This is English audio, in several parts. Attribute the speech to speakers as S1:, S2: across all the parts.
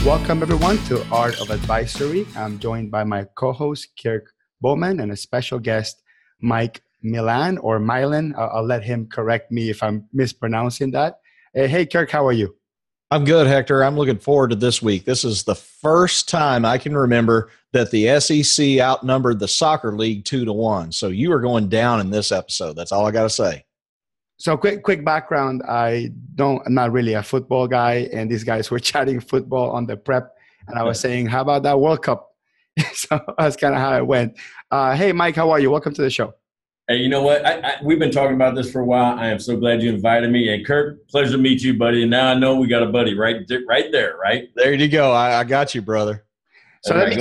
S1: Welcome, everyone, to Art of Advisory. I'm joined by my co-host, Kirk Bowman, and a special guest, Mike Milan or Milan. I'll let him correct me if I'm mispronouncing that. Hey, Kirk, how are you?
S2: I'm good, Hector. I'm looking forward to this week. This is the first time I can remember that the SEC outnumbered the soccer league 2-1. So you are going down in this episode. That's all I got to say.
S1: So quick background. I'm not really a football guy, and these guys were chatting football on the prep, and I was saying, how about that World Cup? So that's kind of how it went. Hey, Mike, how are you? Welcome to the show.
S3: Hey, you know what? We've been talking about this for a while. I am so glad you invited me. And Kirk, pleasure to meet you, buddy. And now I know we got a buddy right there, right?
S2: There you go. I got you, brother.
S1: So let me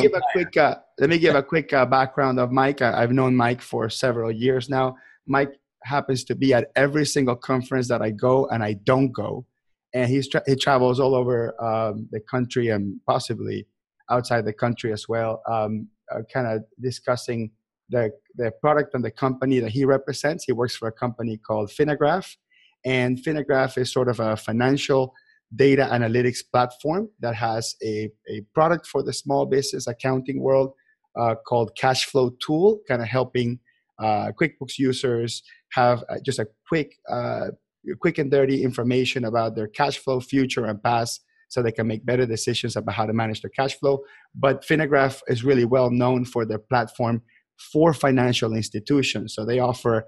S1: give a quick background of Mike. I've known Mike for several years now. Mike happens to be at every single conference that I go and I don't go, and he travels all over the country and possibly outside the country as well, kind of discussing the product and the company that he represents. He works for a company called Finagraph, and Finagraph is sort of a financial data analytics platform that has a product for the small business accounting world called Cashflow Tool, kind of helping QuickBooks users have just a quick and dirty information about their cash flow, future and past, so they can make better decisions about how to manage their cash flow. But Finagraph is really well known for their platform for financial institutions. So they offer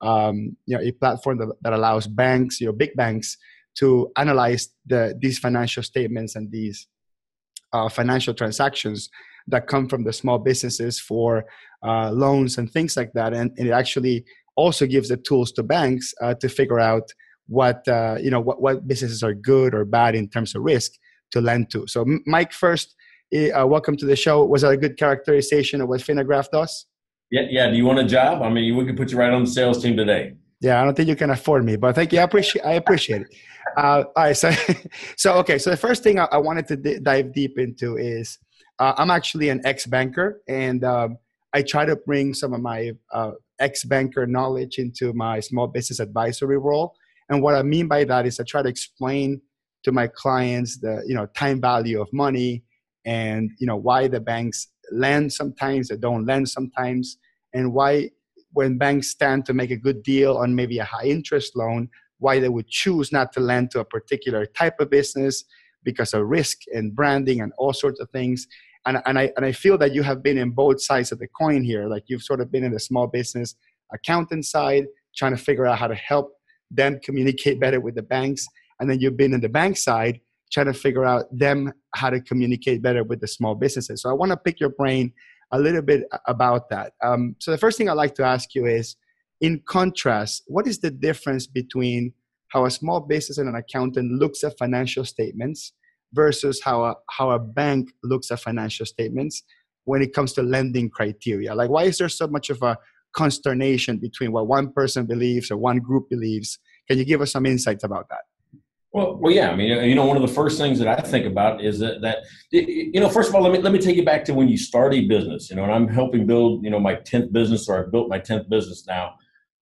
S1: a platform that allows banks, big banks, to analyze these financial statements and these financial transactions that come from the small businesses for loans and things like that. And it actually also gives the tools to banks to figure out what businesses are good or bad in terms of risk to lend to. So Mike, first, welcome to the show. Was that a good characterization of what Finagraph does?
S3: Yeah. Do you want a job? I mean, we could put you right on the sales team today.
S1: Yeah, I don't think you can afford me, but thank you. I appreciate it. All right. So the first thing I wanted to dive deep into is I'm actually an ex-banker, and I try to bring some of my ex-banker knowledge into my small business advisory role. And what I mean by that is I try to explain to my clients the time value of money, and why the banks lend sometimes, they don't lend sometimes, and why when banks stand to make a good deal on maybe a high interest loan, why they would choose not to lend to a particular type of business because of risk and branding and all sorts of things. And I feel that you have been in both sides of the coin here. Like, you've sort of been in the small business accountant side, trying to figure out how to help them communicate better with the banks. And then you've been in the bank side, trying to figure out them how to communicate better with the small businesses. So I want to pick your brain a little bit about that. So the first thing I'd like to ask you is, in contrast, what is the difference between how a small business and an accountant looks at financial statements versus how a bank looks at financial statements when it comes to lending criteria? Like, why is there so much of a consternation between what one person believes or one group believes? Can you give us some insights about that?
S3: Well, yeah. I mean, one of the first things that I think about is that first of all, let me take you back to when you start a business. And I'm helping build, my 10th business, or I've built my 10th business now.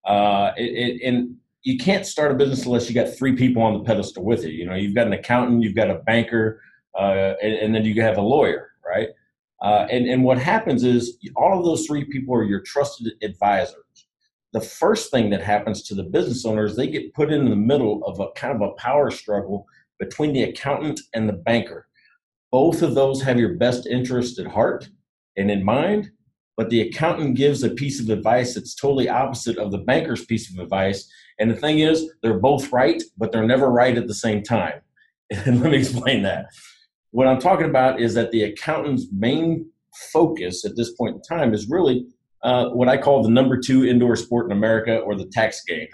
S3: And you can't start a business unless you got three people on the pedestal with you. You've got an accountant, you've got a banker, and then you have a lawyer, right? And what happens is all of those three people are your trusted advisors. The first thing that happens to the business owners, they get put in the middle of a kind of a power struggle between the accountant and the banker. Both of those have your best interest at heart and in mind, but the accountant gives a piece of advice that's totally opposite of the banker's piece of advice. And the thing is, they're both right, but they're never right at the same time. And let me explain that. What I'm talking about is that the accountant's main focus at this point in time is really what I call the number 2 indoor sport in America, or the tax game.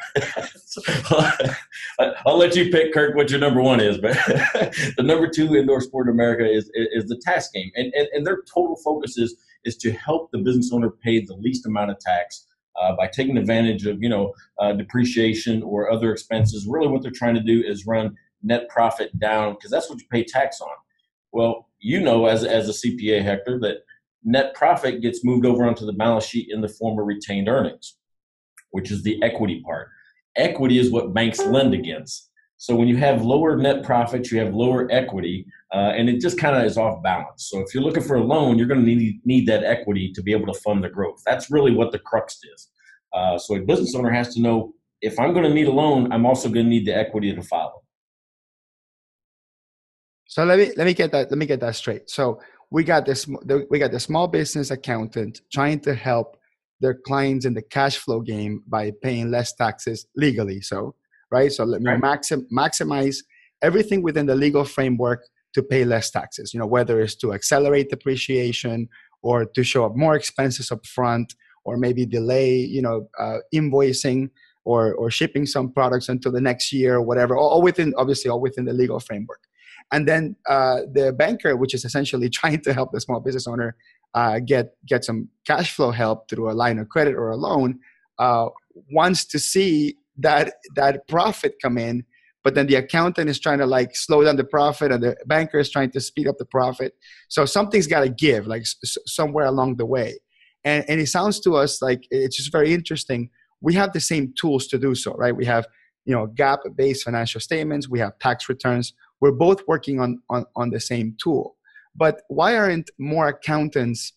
S3: I'll let you pick, Kirk, what your number 1 is, but the number 2 indoor sport in America is the tax game. And their total focus is to help the business owner pay the least amount of tax by taking advantage of, depreciation or other expenses. Really what they're trying to do is run net profit down, because that's what you pay tax on. Well, as a CPA, Hector, that net profit gets moved over onto the balance sheet in the form of retained earnings, which is the equity part. Equity is what banks lend against. So when you have lower net profits, you have lower equity, and it just kind of is off balance. So if you're looking for a loan, you're going to need that equity to be able to fund the growth. That's really what the crux is. So a business owner has to know, if I'm going to need a loan, I'm also going to need the equity to follow.
S1: So let me get that straight. So we got the small business accountant trying to help their clients in the cash flow game by paying less taxes legally. So right. So let me maximize everything within the legal framework to pay less taxes. Whether it's to accelerate depreciation or to show up more expenses up front, or maybe delay invoicing or shipping some products until the next year or whatever. All within the legal framework. And then the banker, which is essentially trying to help the small business owner get some cash flow help through a line of credit or a loan, wants to see that profit come in, but then the accountant is trying to slow down the profit, and the banker is trying to speed up the profit. So something's got to give, somewhere along the way. And it sounds to us like it's just very interesting. We have the same tools to do so, right? We have GAAP-based financial statements. We have tax returns. We're both working on the same tool. But why aren't more accountants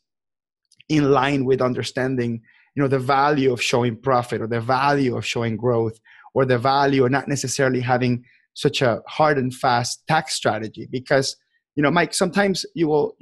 S1: in line with understanding, the value of showing profit, or the value of showing growth, or the value of not necessarily having such a hard and fast tax strategy? Because, Mike, sometimes you will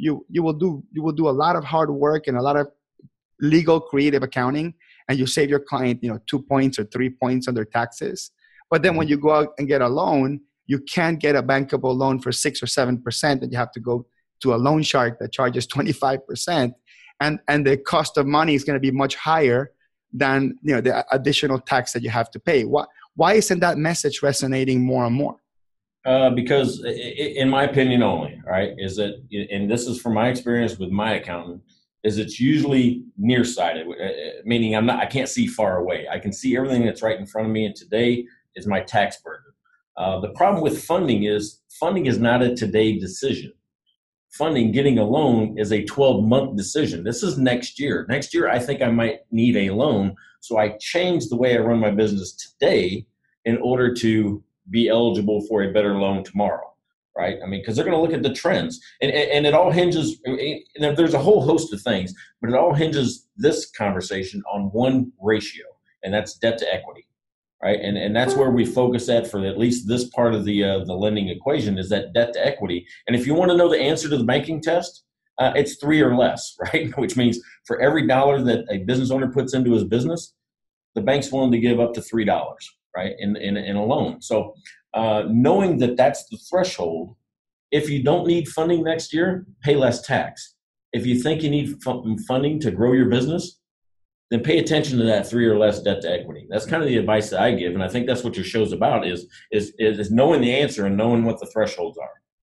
S1: do a lot of hard work and a lot of legal creative accounting, and you save your client, 2 points or 3 points on their taxes. But then when you go out and get a loan, you can't get a bankable loan for 6 or 7%, and you have to go to a loan shark that charges 25%. And the cost of money is going to be much higher than the additional tax that you have to pay. Why isn't that message resonating more and more?
S3: Because in my opinion only, right, is that, and this is from my experience with my accountant, is it's usually nearsighted, meaning I can't see far away. I can see everything that's right in front of me, and today is my tax burden. The problem with funding is not a today decision. Getting a loan is a 12-month decision. This is next year. Next year, I think I might need a loan. So I change the way I run my business today in order to be eligible for a better loan tomorrow, right? I mean, because they're going to look at the trends. And it all hinges, and there's a whole host of things, but it all hinges this conversation on one ratio, and that's debt to equity. Right, and that's where we focus at for at least this part of the lending equation, is that debt to equity. And if you want to know the answer to the banking test, it's 3 or less, right? Which means for every dollar that a business owner puts into his business, the bank's willing to give up to $3, right, in a loan. So knowing that that's the threshold, if you don't need funding next year, pay less tax. If you think you need funding to grow your business, then pay attention to that 3 or less debt to equity. That's kind of the advice that I give, and I think that's what your show's about, is knowing the answer and knowing what the thresholds are.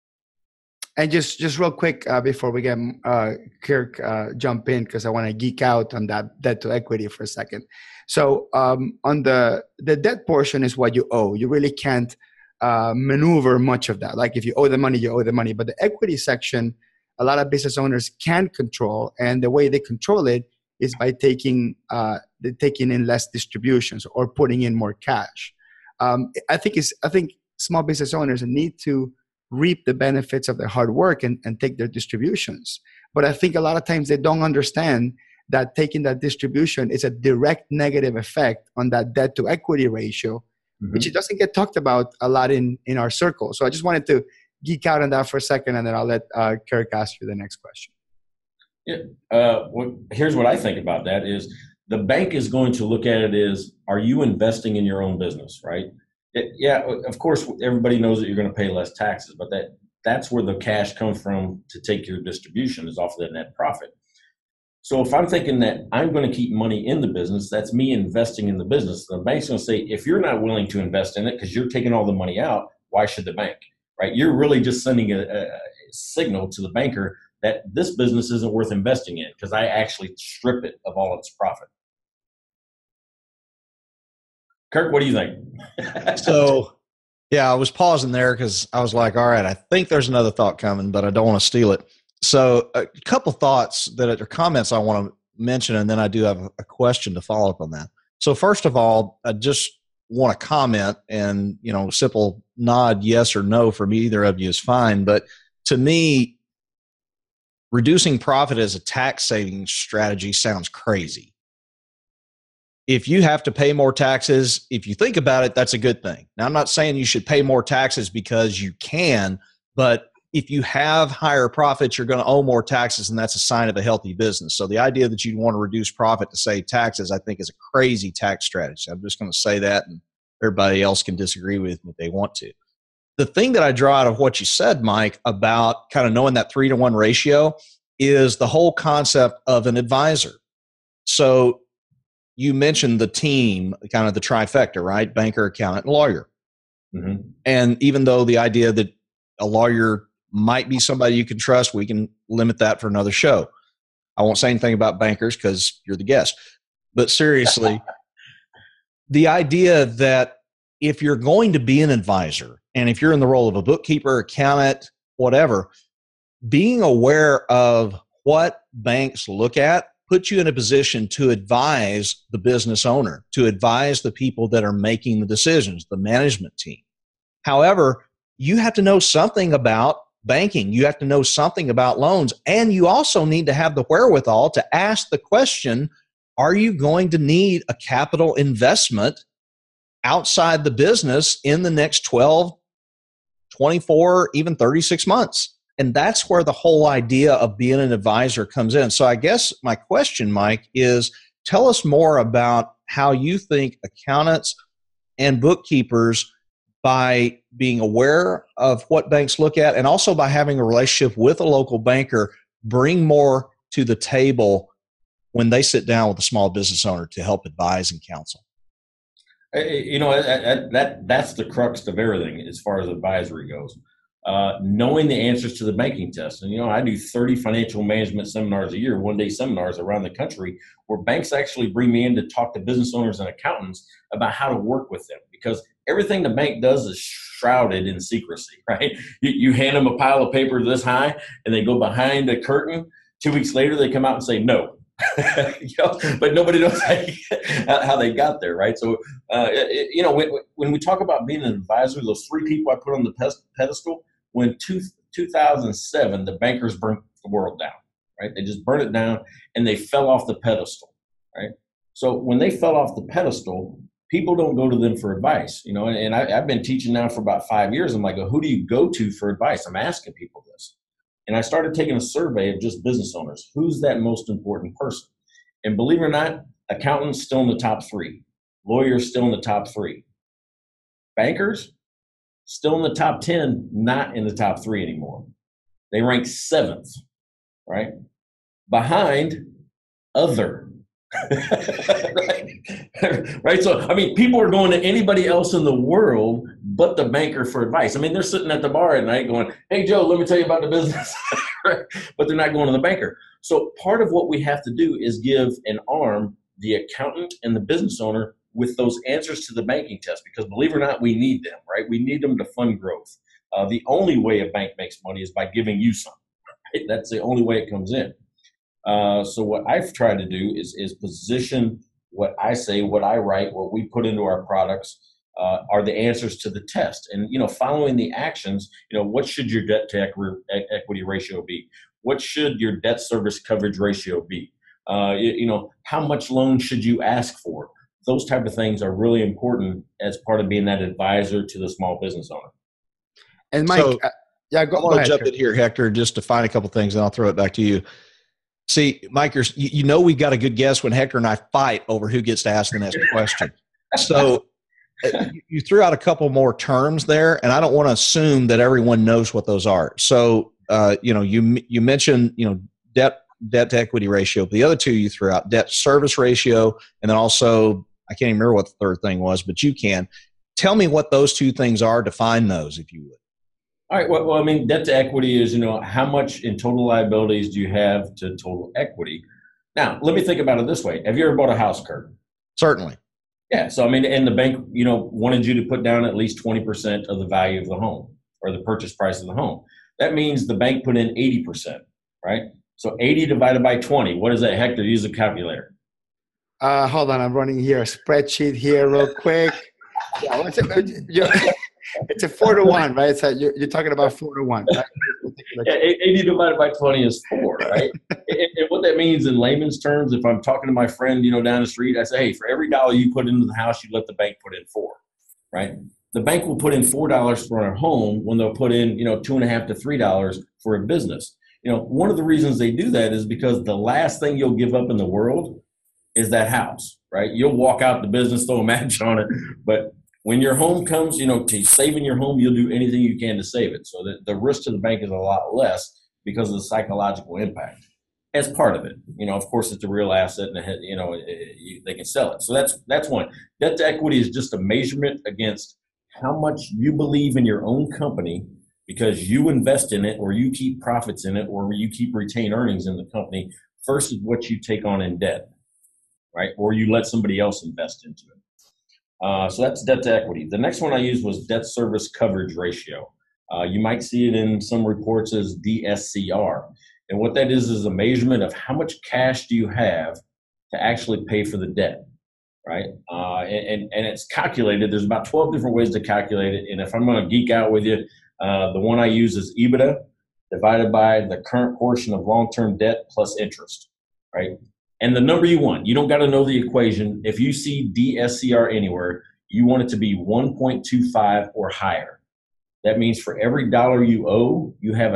S1: And just real quick before we get Kirk jump in, because I want to geek out on that debt to equity for a second. So on the debt portion is what you owe. You really can't maneuver much of that. Like if you owe the money, you owe the money. But the equity section, a lot of business owners can control, and the way they control it is by taking in less distributions or putting in more cash. I think small business owners need to reap the benefits of their hard work and take their distributions. But I think a lot of times they don't understand that taking that distribution is a direct negative effect on that debt to equity ratio, which it doesn't get talked about a lot in our circle. So I just wanted to geek out on that for a second, and then I'll let Kirk ask you the next question.
S3: Here's what I think about that is the bank is going to look at it as, are you investing in your own business, right? Of course, everybody knows that you're going to pay less taxes, but that's where the cash comes from to take your distribution, is off of that net profit. So if I'm thinking that I'm going to keep money in the business, that's me investing in the business. The bank's going to say, if you're not willing to invest in it because you're taking all the money out, why should the bank, right? You're really just sending a signal to the banker that this business isn't worth investing in because I actually strip it of all its profit. Kirk, what do you think?
S2: So, yeah, I was pausing there because I was like, all right, I think there's another thought coming, but I don't want to steal it. So a couple thoughts that are comments I want to mention, and then I do have a question to follow up on that. So first of all, just want to comment, and simple nod yes or no from either of you is fine. But to me, reducing profit as a tax saving strategy sounds crazy. If you have to pay more taxes, if you think about it, that's a good thing. Now, I'm not saying you should pay more taxes because you can, but if you have higher profits, you're going to owe more taxes, and that's a sign of a healthy business. So the idea that you want to reduce profit to save taxes, I think, is a crazy tax strategy. I'm just going to say that, and everybody else can disagree with me if they want to. The thing that I draw out of what you said, Mike, about kind of knowing that 3-to-1 ratio is the whole concept of an advisor. So you mentioned the team, kind of the trifecta, right? Banker, accountant, and lawyer. Mm-hmm. And even though the idea that a lawyer might be somebody you can trust, we can limit that for another show. I won't say anything about bankers because you're the guest. But seriously, the idea that if you're going to be an advisor, and if you're in the role of a bookkeeper, accountant, whatever, being aware of what banks look at puts you in a position to advise the business owner, to advise the people that are making the decisions, the management team. However, you have to know something about banking. You have to know something about loans. And you also need to have the wherewithal to ask the question, are you going to need a capital investment outside the business in the next 12, 24, even 36 months? And that's where the whole idea of being an advisor comes in. So I guess my question, Mike, is tell us more about how you think accountants and bookkeepers, by being aware of what banks look at and also by having a relationship with a local banker, bring more to the table when they sit down with a small business owner to help advise and counsel.
S3: That's the crux of everything as far as advisory goes. Knowing the answers to the banking test. And, I do 30 financial management seminars a year, one-day seminars around the country, where banks actually bring me in to talk to business owners and accountants about how to work with them, because everything the bank does is shrouded in secrecy, right? You hand them a pile of paper this high, and they go behind the curtain. 2 weeks later, they come out and say no. But nobody knows how they got there, right? So, when we talk about being an advisor, those 3 people I put on the pedestal, when 2007, the bankers burnt the world down, right? They just burned it down, and they fell off the pedestal, right? So when they fell off the pedestal, people don't go to them for advice, and I've been teaching now for about 5 years. I'm like, who do you go to for advice? I'm asking people this. And I started taking a survey of just business owners. Who's that most important person? And believe it or not, accountants still in the top 3. Lawyers still in the top 3. Bankers still in the top 10, not in the top 3 anymore. They rank 7th, right? Behind other. Right? So, people are going to anybody else in the world but the banker for advice. They're sitting at the bar at night going, hey, Joe, let me tell you about the business. But they're not going to the banker. So part of what we have to do is give and arm the accountant and the business owner with those answers to the banking test, because believe it or not, we need them, right? We need them to fund growth. The only way a bank makes money is by giving you some. Right? That's the only way it comes in. So what I've tried to do is position what I say, what I write, what we put into our products are the answers to the test. And, following the actions, what should your debt to equity ratio be? What should your debt service coverage ratio be? How much loan should you ask for? Those type of things are really important as part of being that advisor to the small business owner.
S1: And Mike,
S2: go ahead. Jump in here, Hector, just to find a couple things, and I'll throw it back to you. See, Mike, we've got a good guess when Hector and I fight over who gets to ask the next question. So you threw out a couple more terms there, and I don't want to assume that everyone knows what those are. So, you mentioned, debt to equity ratio. The other 2 you threw out, debt service ratio, and then also, I can't even remember what the third thing was, but you can. Tell me what those 2 things are. Define those, if you would.
S3: All right. Well, debt to equity is, how much in total liabilities do you have to total equity? Now, let me think about it this way. Have you ever bought a house, Kurt?
S2: Certainly.
S3: Yeah. So, and the bank, wanted you to put down at least 20% of the value of the home or the purchase price of the home. That means the bank put in 80%, right? So 80 divided by 20. What is that, Hector? Use a calculator.
S1: Hold on. I'm running here a spreadsheet here real quick. Yeah, it's a 4-to-1, right? So you're talking about 4-to-1, right?
S3: Yeah, 80 divided by 20 is 4, right? And what that means in layman's terms, if I'm talking to my friend, down the street, I say, hey, for every dollar you put into the house, you let the bank put in 4, right? The bank will put in $4 for a home when they'll put in, $2.50 to $3 for a business. One of the reasons they do that is because the last thing you'll give up in the world is that house, right? You'll walk out the business, throw a match on it, but when your home comes, to saving your home, you'll do anything you can to save it. So the risk to the bank is a lot less because of the psychological impact as part of it. Of course, it's a real asset and, they can sell it. So that's one. Debt to equity is just a measurement against how much you believe in your own company because you invest in it or you keep profits in it or you keep retained earnings in the company versus what you take on in debt, right? Or you let somebody else invest into it. So that's debt to equity. The next one I used was debt service coverage ratio. You might see it in some reports as DSCR. And what that is a measurement of how much cash do you have to actually pay for the debt, right? And it's calculated. There's about 12 different ways to calculate it. And if I'm going to geek out with you, the one I use is EBITDA divided by the current portion of long-term debt plus interest, right? And the number you want, you don't got to know the equation. If you see DSCR anywhere, you want it to be 1.25 or higher. That means for every dollar you owe, you have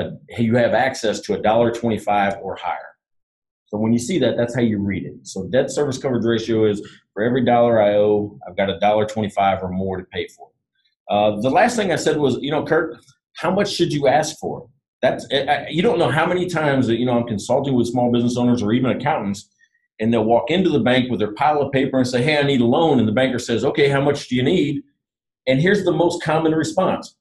S3: access to $1.25 or higher. So when you see that, that's how you read it. So debt service coverage ratio is for every dollar I owe, I've got $1.25 or more to pay for. The last thing I said was, Kurt, how much should you ask for? You don't know how many times that, I'm consulting with small business owners or even accountants, and they'll walk into the bank with their pile of paper and say, hey, I need a loan. And the banker says, okay, how much do you need? And here's the most common response.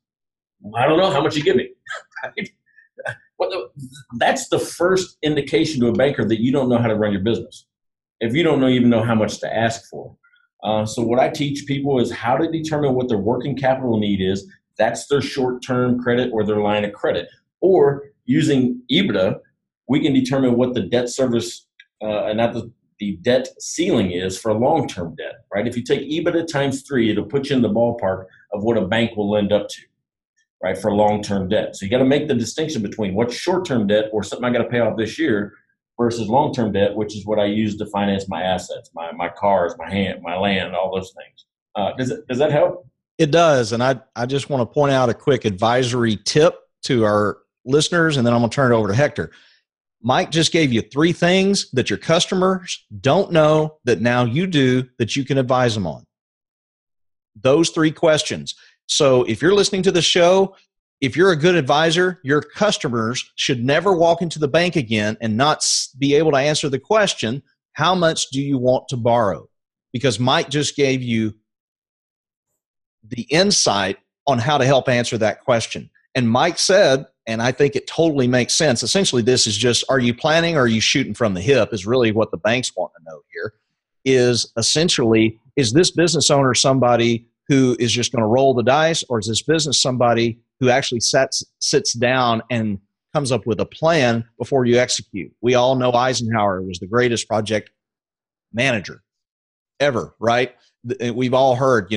S3: I don't know, how much you give me. Right? Well, that's the first indication to a banker that you don't know how to run your business. If you don't even know how much to ask for. So what I teach people is how to determine what their working capital need is. That's their short-term credit or their line of credit. Or using EBITDA, we can determine what the debt service not the debt ceiling is for long-term debt, right? If you take EBITDA times 3, it'll put you in the ballpark of what a bank will lend up to, right, for long-term debt. So you got to make the distinction between what's short-term debt or something I got to pay off this year versus long-term debt, which is what I use to finance my assets, my cars, my land, all those things. Does that help?
S2: It does. And I just want to point out a quick advisory tip to our listeners, and then I'm going to turn it over to Hector. Mike just gave you 3 things that your customers don't know that now you do that you can advise them on. Those 3 questions. So if you're listening to the show, if you're a good advisor, your customers should never walk into the bank again and not be able to answer the question, how much do you want to borrow? Because Mike just gave you the insight on how to help answer that question. And Mike said, and I think it totally makes sense, essentially this is just, are you planning or are you shooting from the hip is really what the banks want to know here, is essentially, is this business owner somebody who is just going to roll the dice, or is this business somebody who actually sits down and comes up with a plan before you execute? We all know Eisenhower was the greatest project manager ever, right? We've all heard,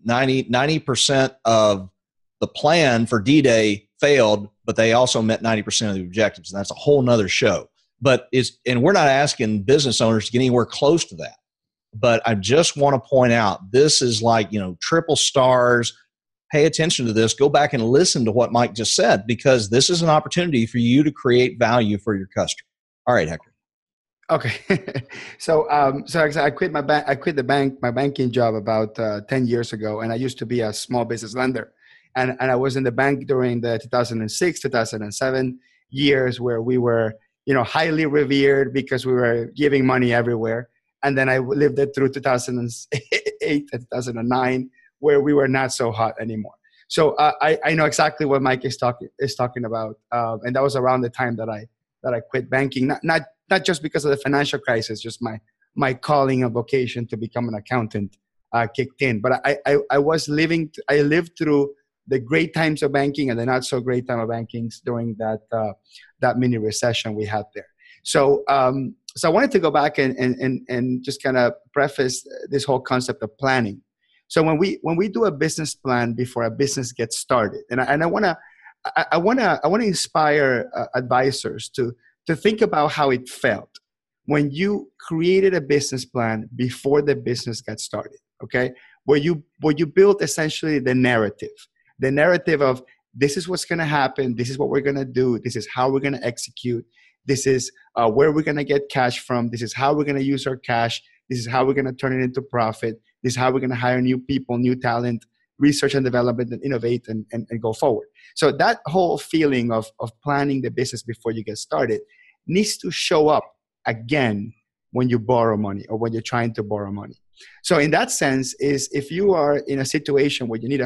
S2: 90% of the plan for D-Day failed, but they also met 90% of the objectives. And that's a whole nother show. And we're not asking business owners to get anywhere close to that. But I just want to point out, this is like, triple stars. Pay attention to this. Go back and listen to what Mike just said, because this is an opportunity for you to create value for your customer. All right, Hector.
S1: Okay. So I quit my banking job about 10 years ago, and I used to be a small business lender. And I was in the bank during the 2006, 2007 years where we were, highly revered because we were giving money everywhere. And then I lived it through 2008 and 2009, where we were not so hot anymore. So I know exactly what Mike is talking about, and that was around the time that I quit banking. Not just because of the financial crisis, just my calling and vocation to become an accountant kicked in. But I lived through the great times of banking and the not so great time of banking during that mini recession we had there. So I wanted to go back and just kind of preface this whole concept of planning. So when we do a business plan before a business gets started, and I want to inspire advisors to think about how it felt when you created a business plan before the business got started. Okay, where you built essentially the narrative of, this is what's going to happen, this is what we're going to do, this is how we're going to execute, this is where we're going to get cash from, this is how we're going to use our cash, this is how we're going to turn it into profit, this is how we're going to hire new people, new talent, research and development, and innovate and go forward. So that whole feeling of planning the business before you get started needs to show up again when you borrow money or when you're trying to borrow money. So in that sense, is if you are in a situation where you need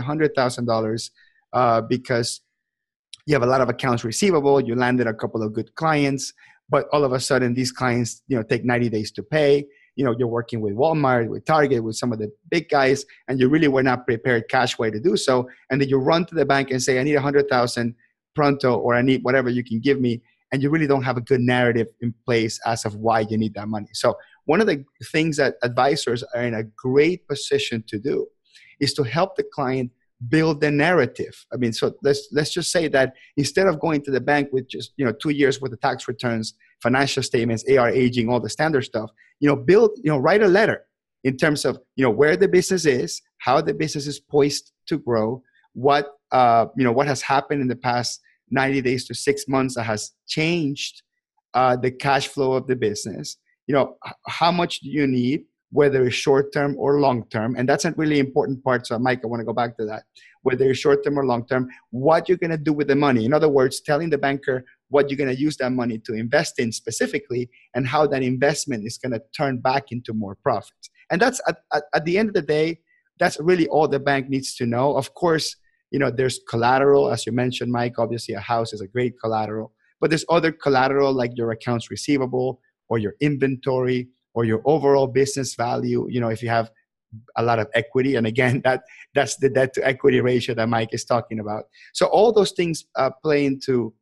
S1: $100,000 because you have a lot of accounts receivable, you landed a couple of good clients, but all of a sudden these clients, take 90 days to pay. You're working with Walmart, with Target, with some of the big guys, and you really were not prepared cash way to do so. And then you run to the bank and say, I need 100,000 pronto, or I need whatever you can give me. And you really don't have a good narrative in place as of why you need that money. So one of the things that advisors are in a great position to do is to help the client build the narrative. I mean, so let's just say that instead of going to the bank with just 2 years worth of tax returns, financial statements, AR aging, all the standard stuff, write a letter in terms of where the business is, how the business is poised to grow, what has happened in the past 90 days to 6 months that has changed the cash flow of the business. How much do you need, whether it's short-term or long-term? And that's a really important part. So Mike, I want to go back to that. Whether it's short-term or long-term, what you're going to do with the money. In other words, telling the banker what you're going to use that money to invest in specifically, and how that investment is going to turn back into more profits. And that's at the end of the day, that's really all the bank needs to know. Of course, there's collateral, as you mentioned, Mike. Obviously, a house is a great collateral, but there's other collateral like your accounts receivable or your inventory or your overall business value. If you have a lot of equity, and again, that's the debt to equity ratio that Mike is talking about. So all those things play into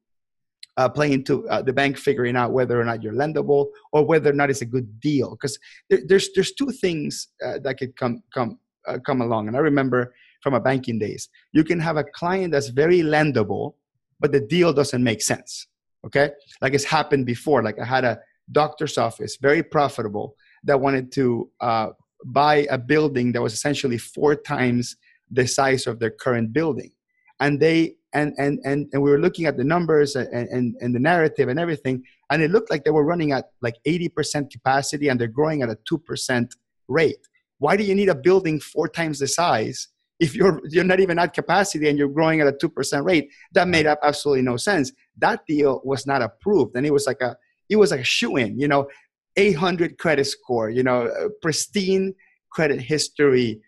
S1: the bank figuring out whether or not you're lendable or whether or not it's a good deal. Because there's two things that could come along. And I remember from my banking days, you can have a client that's very lendable, but the deal doesn't make sense. Okay, like it's happened before. Like I had a doctor's office, very profitable, that wanted to buy a building that was essentially 4 times the size of their current building, and they and we were looking at the numbers and the narrative and everything, and it looked like they were running at like 80% capacity and they're growing at a 2% rate. Why do you need a building 4 times the size if you're not even at capacity and you're growing at a 2% rate? That made up absolutely no sense. That deal was not approved, and it was like a shoo-in, 800 credit score, pristine credit history,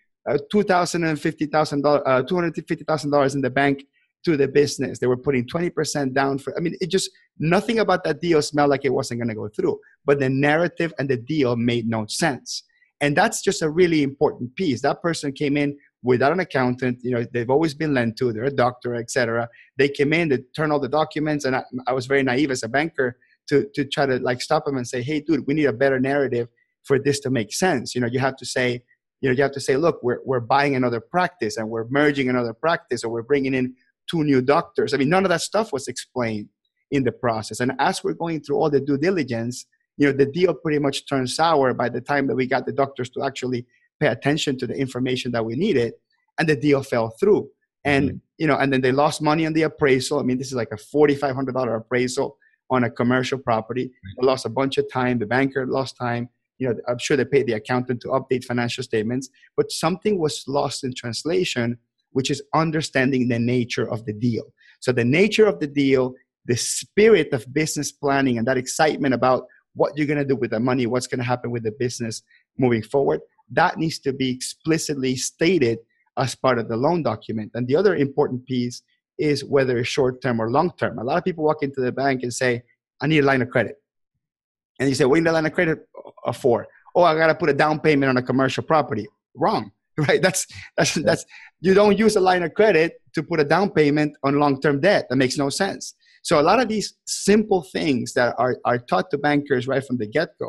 S1: $250,000 in the bank to the business. They were putting 20% down for. I mean, nothing about that deal smelled like it wasn't going to go through. But the narrative and the deal made no sense, and that's just a really important piece. That person came in without an accountant. They've always been lent to. They're a doctor, etc. They came in, they turned all the documents, and I was very naive as a banker to try to stop them and say, hey, dude, we need a better narrative for this to make sense. You have to say, look, we're buying another practice and we're merging another practice, or we're bringing in 2 new doctors. I mean, none of that stuff was explained in the process. And as we're going through all the due diligence, the deal pretty much turned sour by the time that we got the doctors to actually pay attention to the information that we needed, and the deal fell through. And, and then they lost money on the appraisal. I mean, this is like a $4,500 appraisal on a commercial property. They lost a bunch of time. The banker lost time. I'm sure they paid the accountant to update financial statements, but something was lost in translation, which is understanding the nature of the deal. So the nature of the deal, the spirit of business planning, and that excitement about what you're going to do with the money, what's going to happen with the business moving forward, that needs to be explicitly stated as part of the loan document. And the other important piece is whether it's short-term or long-term. A lot of people walk into the bank and say, I need a line of credit. And you say, what do you need a line of credit for? Oh, I got to put a down payment on a commercial property. Wrong, right? That's you don't use a line of credit to put a down payment on long-term debt. That makes no sense. So a lot of these simple things that are taught to bankers right from the get-go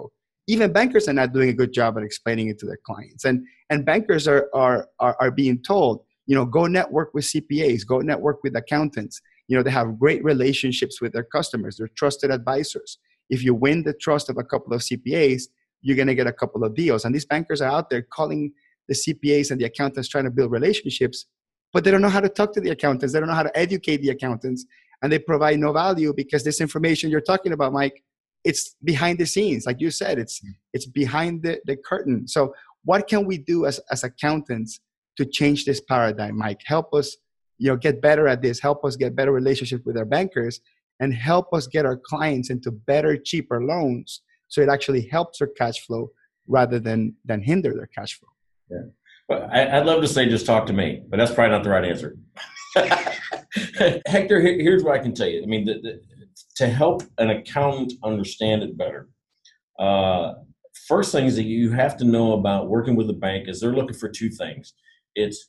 S1: even bankers are not doing a good job at explaining it to their clients. And bankers are being told, go network with CPAs, go network with accountants. They have great relationships with their customers. They're trusted advisors. If you win the trust of a couple of CPAs, you're going to get a couple of deals. And these bankers are out there calling the CPAs and the accountants, trying to build relationships, but they don't know how to talk to the accountants. They don't know how to educate the accountants, and they provide no value because this information you're talking about, Mike, it's behind the scenes. Like you said, it's behind the curtain. So what can we do as accountants to change this paradigm, Mike? Help us, get better at this. Help us get better relationships with our bankers, and help us get our clients into better, cheaper loans, so it actually helps their cash flow rather than hinder their cash flow.
S3: Yeah. Well, I'd love to say just talk to me, but that's probably not the right answer. Hector, here's what I can tell you. I mean, to help an accountant understand it better, first things that you have to know about working with a bank is they're looking for two things. It's,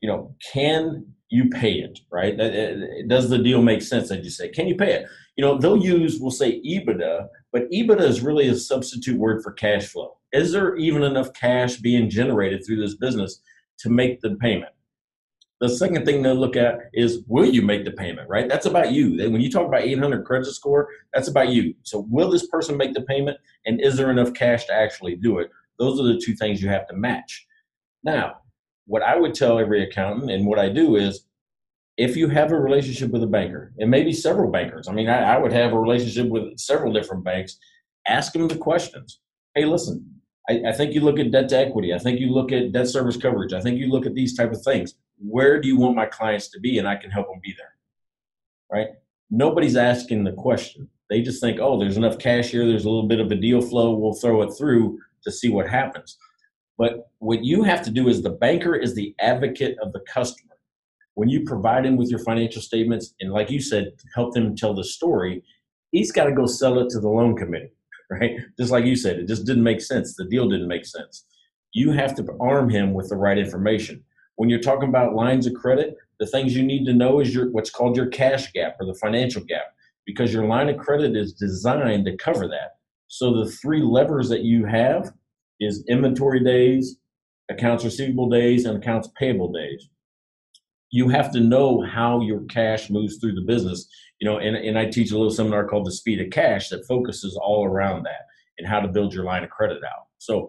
S3: can you pay it, right? Does the deal make sense, as you say? Can you pay it? We'll say EBITDA, but EBITDA is really a substitute word for cash flow. Is there even enough cash being generated through this business to make the payment? The second thing to look at is, will you make the payment, right? That's about you. When you talk about 800 credit score, that's about you. So will this person make the payment, and is there enough cash to actually do it? Those are the two things you have to match. Now, what I would tell every accountant, and what I do is, if you have a relationship with a banker, and maybe several bankers, I would have a relationship with several different banks, ask them the questions. Hey, listen, I think you look at debt to equity. I think you look at debt service coverage. I think you look at these type of things. Where do you want my clients to be? And I can help them be there, right? Nobody's asking the question. They just think, oh, there's enough cash here. There's a little bit of a deal flow. We'll throw it through to see what happens. But what you have to do is, the banker is the advocate of the customer. When you provide him with your financial statements, and like you said, help them tell the story, he's got to go sell it to the loan committee, right? Just like you said, it just didn't make sense. The deal didn't make sense. You have to arm him with the right information. When you're talking about lines of credit, the things you need to know is what's called your cash gap, or the financial gap, because your line of credit is designed to cover that. So the three levers that you have is inventory days, accounts receivable days, and accounts payable days. You have to know how your cash moves through the business, and I teach a little seminar called The Speed of Cash that focuses all around that and how to build your line of credit out. So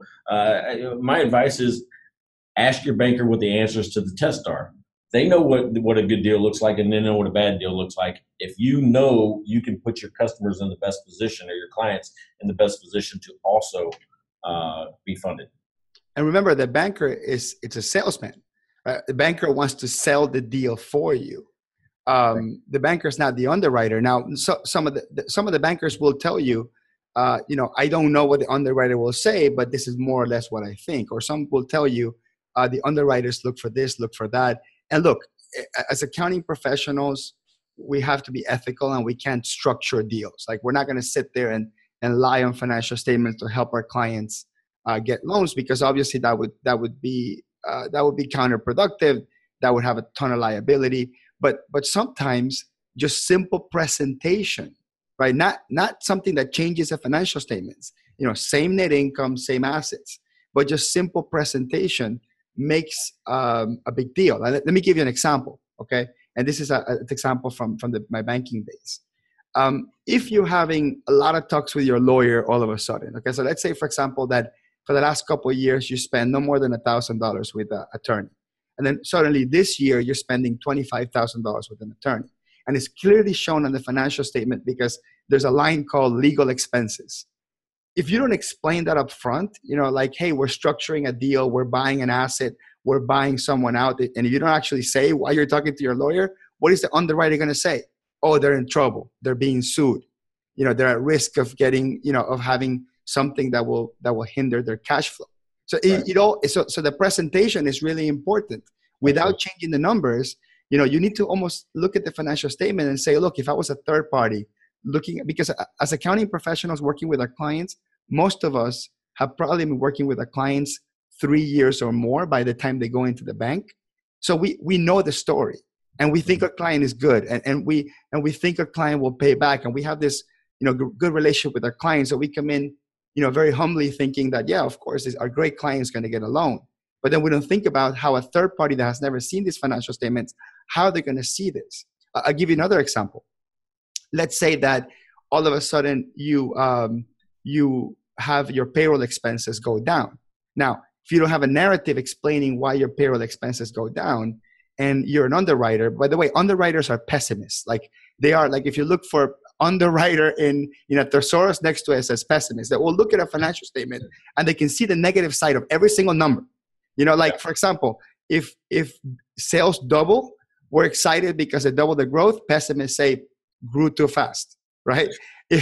S3: my advice is, ask your banker what the answers to the test are. They know what a good deal looks like, and they know what a bad deal looks like. If you know, you can put your customers in the best position, or your clients in the best position to also be funded.
S1: And remember, the banker it's a salesman. Right? The banker wants to sell the deal for you. The banker is not the underwriter. Now, some of the bankers will tell you, I don't know what the underwriter will say, but this is more or less what I think. Or some will tell you, the underwriters look for this, look for that. And look, as accounting professionals, we have to be ethical, and we can't structure deals. Like, we're not going to sit there and lie on financial statements to help our clients get loans, because obviously that would be counterproductive. That would have a ton of liability. But sometimes just simple presentation, right? Not something that changes the financial statements. Same net income, same assets, but just simple presentation makes a big deal. Let me give you an example, okay? And this is an example from my banking days. If you're having a lot of talks with your lawyer all of a sudden, okay? So let's say, for example, that for the last couple of years, you spend no more than $1,000 with an attorney. And then suddenly this year, you're spending $25,000 with an attorney. And it's clearly shown on the financial statement, because there's a line called legal expenses. If you don't explain that up front, like, hey, we're structuring a deal, we're buying an asset, we're buying someone out, and if you don't actually say why you're talking to your lawyer, what is the underwriter going to say? Oh, they're in trouble. They're being sued. They're at risk of getting, of having something that will hinder their cash flow. So right. So the presentation is really important. Without changing the numbers, you need to almost look at the financial statement and say, look, if I was a third party because as accounting professionals working with our clients, most of us have probably been working with our clients 3 years or more by the time they go into the bank. So we know the story, and we think our client is good, and we think our client will pay back, and we have this good relationship with our clients. So we come in very humbly thinking that, yeah, of course, our great client is going to get a loan. But then we don't think about how a third party that has never seen these financial statements, how they're going to see this. I'll give you another example. Let's say that all of a sudden you have your payroll expenses go down. Now, if you don't have a narrative explaining why your payroll expenses go down, and you're an underwriter, by the way, underwriters are pessimists. Like they are, like if you look for underwriter in thesaurus next to it says pessimist, that will look at a financial statement and they can see the negative side of every single number. For example, if sales double, we're excited because they double the growth. Pessimists say grew too fast, right?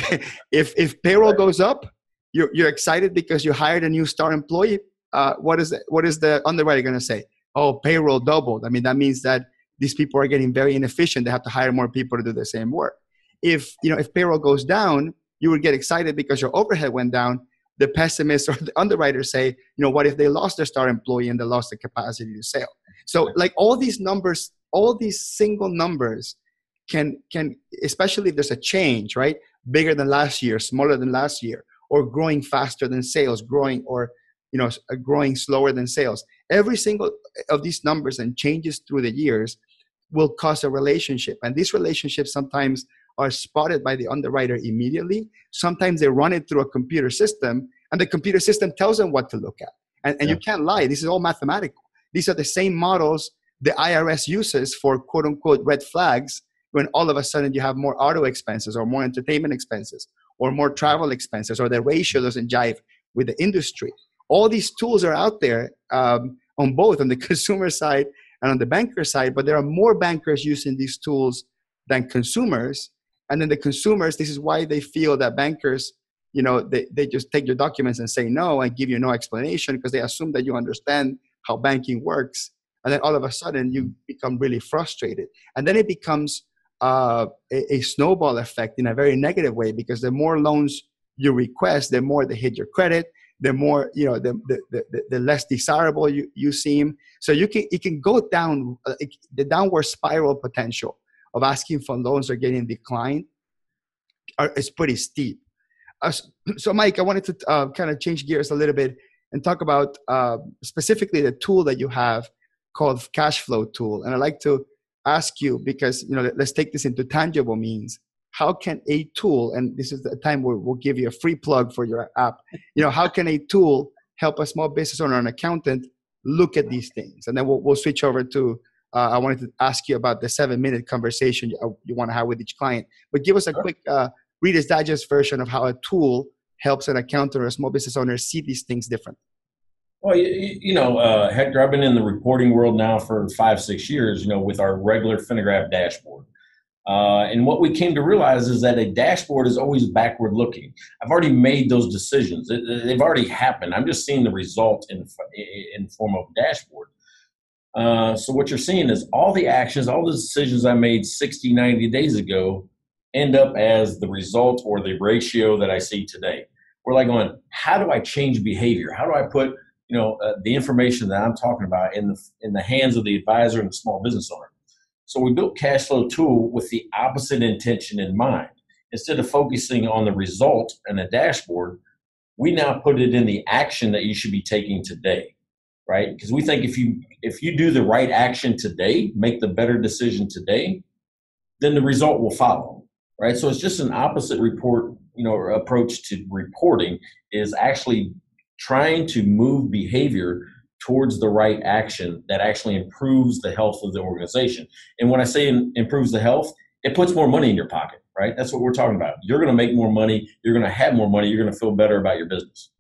S1: If payroll goes up, you're excited because you hired a new star employee. What is the underwriter going to say? Oh, payroll doubled. I mean, that means that these people are getting very inefficient. They have to hire more people to do the same work. If payroll goes down, you would get excited because your overhead went down. The pessimists or the underwriters say, what if they lost their star employee and they lost the capacity to sell? So like all these numbers, all these single numbers can, especially if there's a change, right? Bigger than last year, smaller than last year, or growing faster than sales, growing slower than sales. Every single of these numbers and changes through the years will cause a relationship. And these relationships sometimes are spotted by the underwriter immediately. Sometimes they run it through a computer system, and the computer system tells them what to look at. And you can't lie. This is all mathematical. These are the same models the IRS uses for quote unquote red flags when all of a sudden you have more auto expenses or more entertainment expenses or more travel expenses, or the ratio doesn't jive with the industry. All these tools are out there on both on the consumer side and on the banker side, but there are more bankers using these tools than consumers. And then the consumers, this is why they feel that bankers, they just take your documents and say no and give you no explanation because they assume that you understand how banking works. And then all of a sudden you become really frustrated. And then it becomes a snowball effect in a very negative way, because the more loans you request, the more they hit your credit, the more, the less desirable you seem. So it can go down, the downward spiral potential of asking for loans or getting declined is pretty steep. So Mike, I wanted to kind of change gears a little bit and talk about specifically the tool that you have called Cash Flow Tool. And I'd like to ask you, because, let's take this into tangible means. How can a tool, and this is the time where we'll give you a free plug for your app, how can a tool help a small business owner and accountant look at these things? And then we'll switch over to, I wanted to ask you about the 7-minute conversation you want to have with each client. But give us a quick Reader's Digest version of how a tool helps an accountant or a small business owner see these things different.
S3: Well, Hector, I've been in the reporting world now for 5-6 years, with our regular Finagraph dashboard. And what we came to realize is that a dashboard is always backward looking. I've already made those decisions. They've already happened. I'm just seeing the result in the form of a dashboard. So what you're seeing is all the actions, all the decisions I made 60, 90 days ago end up as the result or the ratio that I see today. We're like going, how do I change behavior? How do I put the information that I'm talking about in the hands of the advisor and the small business owner? So we built Cash Flow Tool with the opposite intention in mind. Instead of focusing on the result and the dashboard, we now put it in the action that you should be taking today, right? Because we think if you do the right action today, make the better decision today, then the result will follow, right? So it's just an opposite approach to reporting, is actually trying to move behavior towards the right action that actually improves the health of the organization. And when I say improves the health, it puts more money in your pocket, right? That's what we're talking about. You're going to make more money. You're going to have more money. You're going to feel better about your business.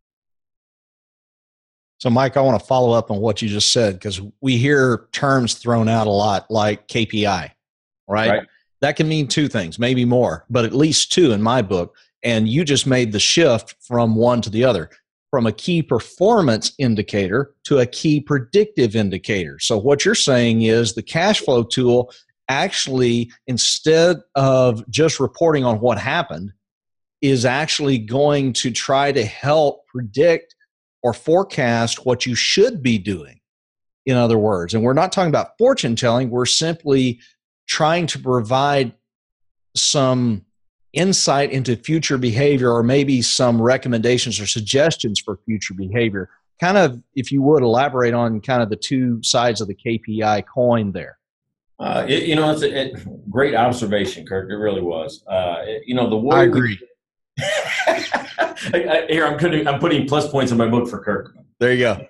S2: So Mike, I want to follow up on what you just said, because we hear terms thrown out a lot like KPI, right? That can mean two things, maybe more, but at least two in my book. And you just made the shift from one to the other, from a key performance indicator to a key predictive indicator. So what you're saying is the cash flow tool actually, instead of just reporting on what happened, is actually going to try to help predict or forecast what you should be doing, in other words. And we're not talking about fortune telling. We're simply trying to provide some insight into future behavior, or maybe some recommendations or suggestions for future behavior. Kind of, if you would, elaborate on kind of the two sides of the KPI coin there.
S3: It's a great observation, Kirk. It really was. The way
S2: I agree.
S3: Here, I'm putting plus points in my book for Kirk.
S2: There you go.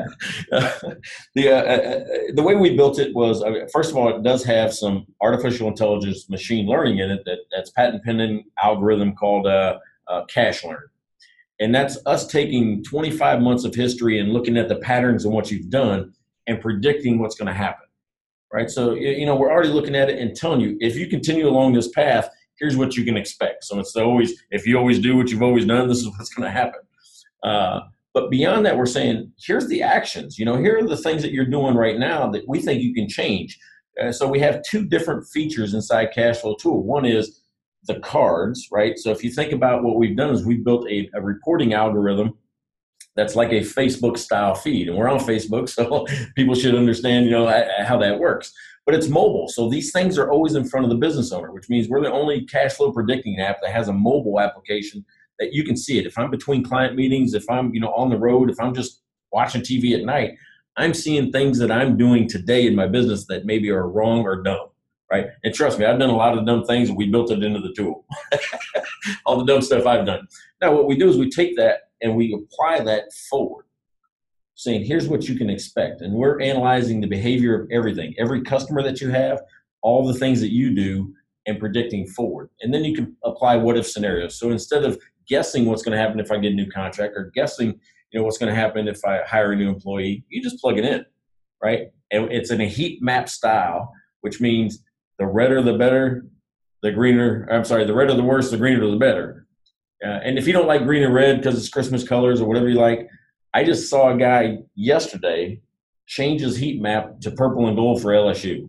S3: The way we built it was, first of all, it does have some artificial intelligence, machine learning in it. That's patent pending algorithm called Cash Learn, and that's us taking 25 months of history and looking at the patterns and what you've done and predicting what's going to happen. Right. So, we're already looking at it and telling you, if you continue along this path, here's what you can expect. So it's if you always do what you've always done, this is what's going to happen. But beyond that, we're saying, here's the actions. Here are the things that you're doing right now that we think you can change. So we have two different features inside Cashflow Tool. One is the cards, right? So if you think about what we've done is we've built a reporting algorithm that's like a Facebook style feed. And we're on Facebook, so people should understand, how that works. But it's mobile. So these things are always in front of the business owner, which means we're the only cash flow predicting app that has a mobile application that you can see it. If I'm between client meetings, if I'm, on the road, if I'm just watching TV at night, I'm seeing things that I'm doing today in my business that maybe are wrong or dumb, right? And trust me, I've done a lot of dumb things and we built it into the tool. All the dumb stuff I've done. Now, what we do is we take that and we apply that forward, saying, here's what you can expect. And we're analyzing the behavior of everything, every customer that you have, all the things that you do, and predicting forward. And then you can apply what-if scenarios. So instead of guessing what's going to happen if I get a new contract or guessing, what's going to happen if I hire a new employee, you just plug it in, right? And it's in a heat map style, which means the redder the better, the redder the worse, the greener the better. And if you don't like green and red because it's Christmas colors or whatever you like, I just saw a guy yesterday change his heat map to purple and gold for LSU.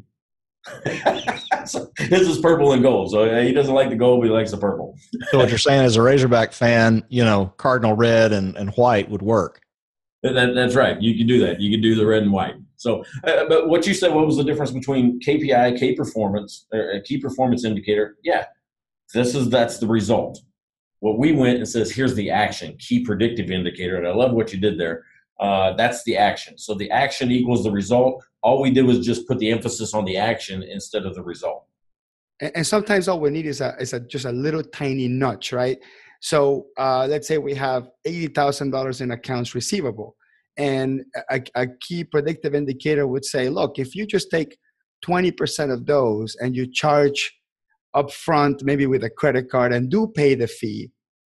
S3: So this is purple and gold. So he doesn't like the gold, but he likes the purple.
S2: So what you're saying as a Razorback fan, cardinal red and white would work.
S3: That's right. You can do that. You can do the red and white. So, but what you said, what was the difference between KPI, key performance, or a key performance indicator? Yeah, that's the result. What we went and says, here's the action, key predictive indicator. And I love what you did there. That's the action. So the action equals the result. All we did was just put the emphasis on the action instead of the result.
S1: And sometimes all we need is just a little tiny nudge, right? So let's say we have $80,000 in accounts receivable. And a key predictive indicator would say, look, if you just take 20% of those and you charge upfront, maybe with a credit card, and do pay the fee,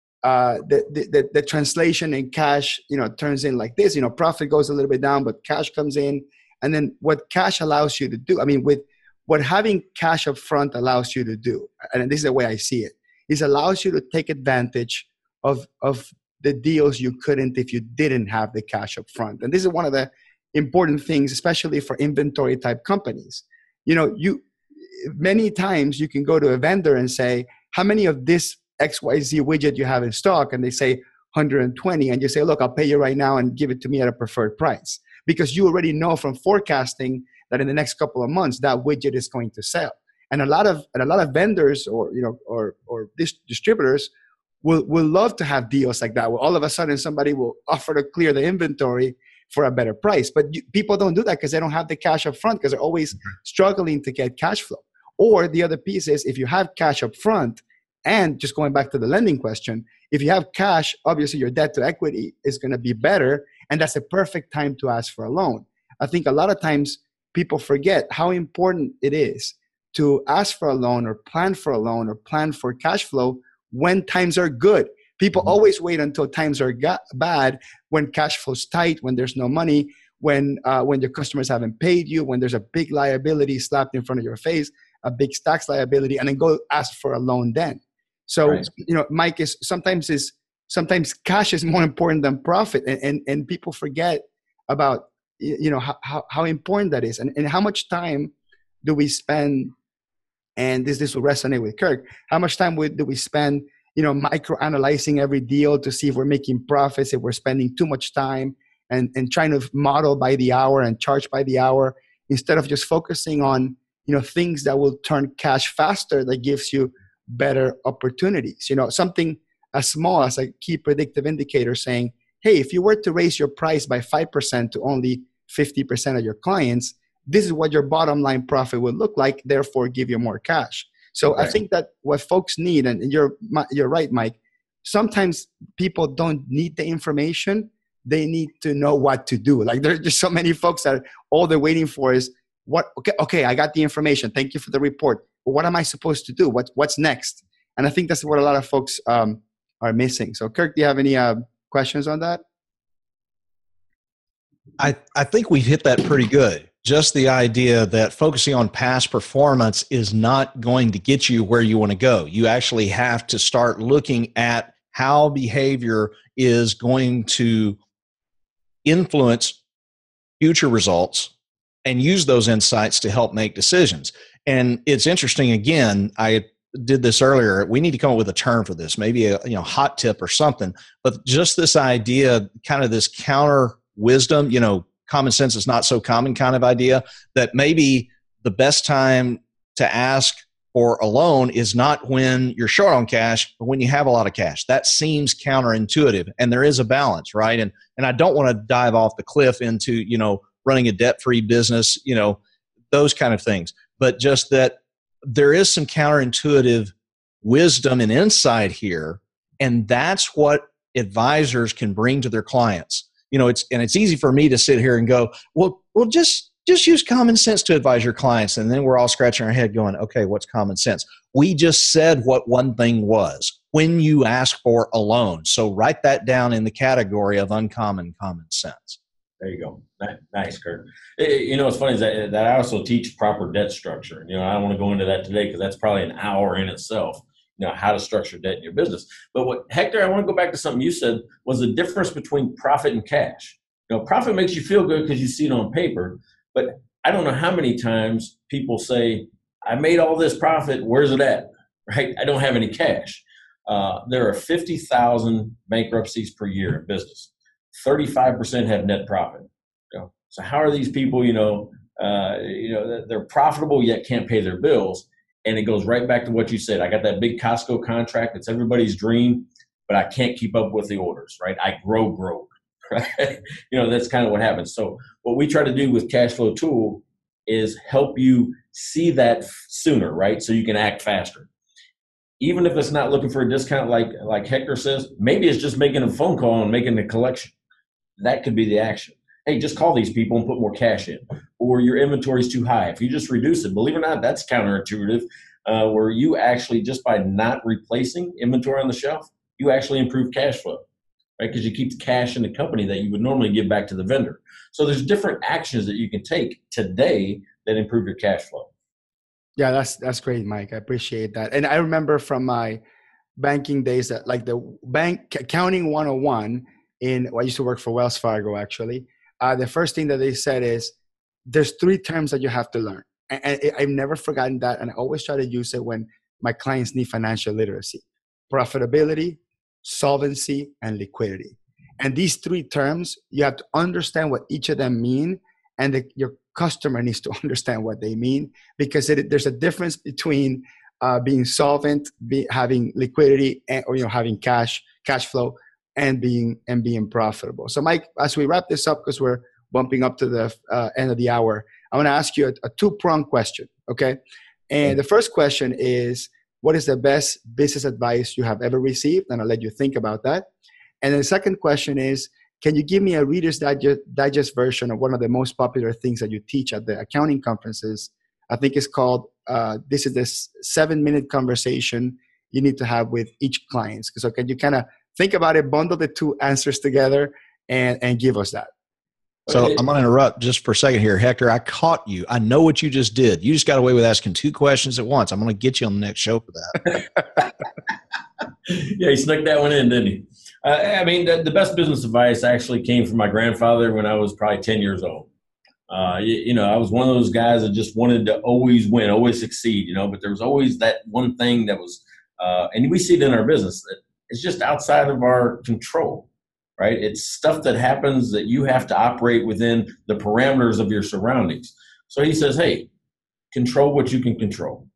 S1: the translation in cash, turns in like this. Profit goes a little bit down, but cash comes in. And then what cash allows you to do, with what having cash up front allows you to do, and this is the way I see it, is allows you to take advantage of the deals you couldn't if you didn't have the cash up front. And this is one of the important things, especially for inventory type companies. Many times you can go to a vendor and say, how many of this XYZ widget you have in stock? And they say 120. And you say, look, I'll pay you right now and give it to me at a preferred price. Because you already know from forecasting that in the next couple of months, that widget is going to sell. And a lot of vendors or distributors will love to have deals like that, where all of a sudden somebody will offer to clear the inventory for a better price. But people don't do that because they don't have the cash up front, because they're always struggling to get cash flow. Or the other piece is, if you have cash up front, and just going back to the lending question, if you have cash, obviously your debt to equity is going to be better, and that's a perfect time to ask for a loan. I think a lot of times people forget how important it is to ask for a loan or plan for a loan or plan for cash flow when times are good. People always wait until times are bad, when cash flow's tight, when there's no money, when your customers haven't paid you, when there's a big liability slapped in front of your face, a big tax liability, and then go ask for a loan then. So, right. Mike, sometimes cash is more important than profit, and people forget about how important that is, and how much time do we spend, and this will resonate with Kirk, how much time do we spend micro-analyzing every deal to see if we're making profits, if we're spending too much time and trying to model by the hour and charge by the hour, instead of just focusing on things that will turn cash faster, that gives you better opportunities. Something as small as a key predictive indicator saying, hey, if you were to raise your price by 5% to only 50% of your clients, this is what your bottom line profit would look like, therefore give you more cash. So I think that what folks need, and you're right, Mike, sometimes people don't need the information. They need to know what to do. Like there's just so many folks that all they're waiting for is, okay, I got the information. Thank you for the report. But what am I supposed to do? What's next? And I think that's what a lot of folks are missing. So Kirk, do you have any questions on that?
S2: I think we've hit that pretty good. Just the idea that focusing on past performance is not going to get you where you want to go. You actually have to start looking at how behavior is going to influence future results and use those insights to help make decisions. And it's interesting, again, I did this earlier. We need to come up with a term for this, maybe a hot tip or something. But just this idea, kind of this counter wisdom, common sense is not so common kind of idea, that maybe the best time to ask for a loan is not when you're short on cash, but when you have a lot of cash. That seems counterintuitive, and there is a balance, right? And I don't want to dive off the cliff into, running a debt-free business, those kind of things. But just that there is some counterintuitive wisdom and insight here, and that's what advisors can bring to their clients. It's easy for me to sit here and go, well, just use common sense to advise your clients. And then we're all scratching our head going, okay, what's common sense? We just said what one thing was when you ask for a loan. So write that down in the category of uncommon common sense.
S3: There you go. Nice, Kurt. What's funny is that I also teach proper debt structure. I don't want to go into that today because that's probably an hour in itself. How to structure debt in your business. But Hector, I want to go back to something you said was the difference between profit and cash. Profit makes you feel good because you see it on paper, but I don't know how many times people say, I made all this profit, where's it at? Right? I don't have any cash. There are 50,000 bankruptcies per year in business. 35% have net profit. So how are these people, they're profitable yet can't pay their bills? And it goes right back to what you said. I got that big Costco contract. It's everybody's dream, but I can't keep up with the orders, right? I grow, right? That's kind of what happens. So what we try to do with Cashflow Tool is help you see that sooner, right? So you can act faster. Even if it's not looking for a discount, like Hector says, maybe it's just making a phone call and making a collection. That could be the action. Hey, just call these people and put more cash in. Or your inventory is too high. If you just reduce it, believe it or not, that's counterintuitive, where you actually, just by not replacing inventory on the shelf, you actually improve cash flow, right? Because you keep the cash in the company that you would normally give back to the vendor. So there's different actions that you can take today that improve your cash flow.
S1: Yeah, that's great, Mike. I appreciate that. And I remember from my banking days that like the bank accounting 101 I used to work for Wells Fargo, actually. The first thing that they said is there's 3 terms that you have to learn. And I've never forgotten that. And I always try to use it when my clients need financial literacy: profitability, solvency, and liquidity. And these 3 terms, you have to understand what each of them mean. And your customer needs to understand what they mean, because there's a difference between being solvent, having liquidity, or having cash flow, and being profitable. So Mike, as we wrap this up, because we're bumping up to the end of the hour, I want to ask you a 2-pronged question, okay? And the first question is, what is the best business advice you have ever received? And I'll let you think about that. And then the second question is, can you give me a Reader's Digest version of one of the most popular things that you teach at the accounting conferences? I think it's called, this is this 7-minute conversation you need to have with each client. So can you kind of think about it, bundle the 2 answers together, and give us that?
S2: So I'm going to interrupt just for a second here. Hector, I caught you. I know what you just did. You just got away with asking 2 questions at once. I'm going to get you on the next show for that.
S3: Yeah, he snuck that one in, didn't he? The best business advice actually came from my grandfather when I was probably 10 years old. I was one of those guys that just wanted to always win, always succeed, but there was always that one thing that was, and we see it in our business, that it's just outside of our control, right? It's stuff that happens that you have to operate within the parameters of your surroundings. So he says, hey, control what you can control.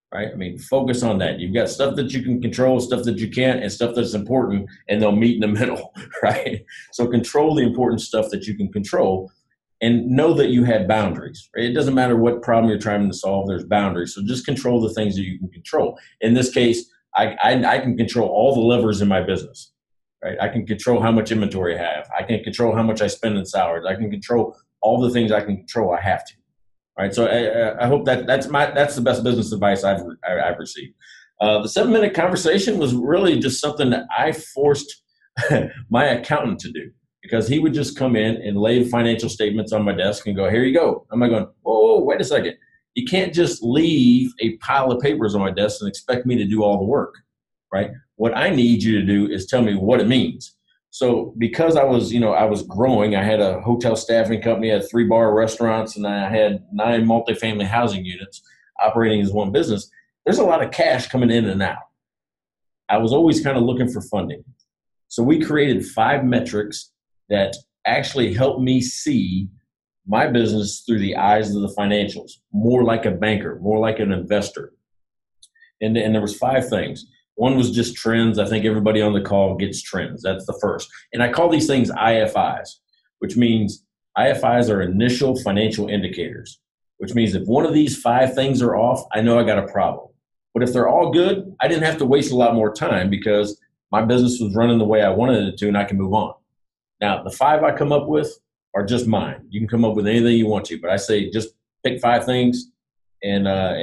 S3: right? I mean, focus on that. You've got stuff that you can control, stuff that you can't, and stuff that's important, and they'll meet in the middle, right? So control the important stuff that you can control, and know that you have boundaries, right? It doesn't matter what problem you're trying to solve, there's boundaries. So just control the things that you can control. In this case, I can control all the levers in my business, right? I can control how much inventory I have. I can control how much I spend in salaries. I can control all the things I can control. I have to. Right, so I hope that's the best business advice I've received. The 7-minute conversation was really just something that I forced my accountant to do, because he would just come in and lay financial statements on my desk and go, "Here you go." I'm like going, "Whoa, wait a second! You can't just leave a pile of papers on my desk and expect me to do all the work, right? What I need you to do is tell me what it means." So because I was growing, I had a hotel staffing company, I had 3 bar restaurants, and I had 9 multifamily housing units operating as one business. There's a lot of cash coming in and out. I was always kind of looking for funding. So we created 5 metrics that actually helped me see my business through the eyes of the financials, more like a banker, more like an investor. And there was 5 things. One was just trends. I think everybody on the call gets trends. That's the first. And I call these things IFIs, which means IFIs are initial financial indicators, which means if one of these 5 things are off, I know I got a problem. But if they're all good, I didn't have to waste a lot more time because my business was running the way I wanted it to, and I can move on. Now, the 5 I come up with are just mine. You can come up with anything you want to, but I say just pick 5 things and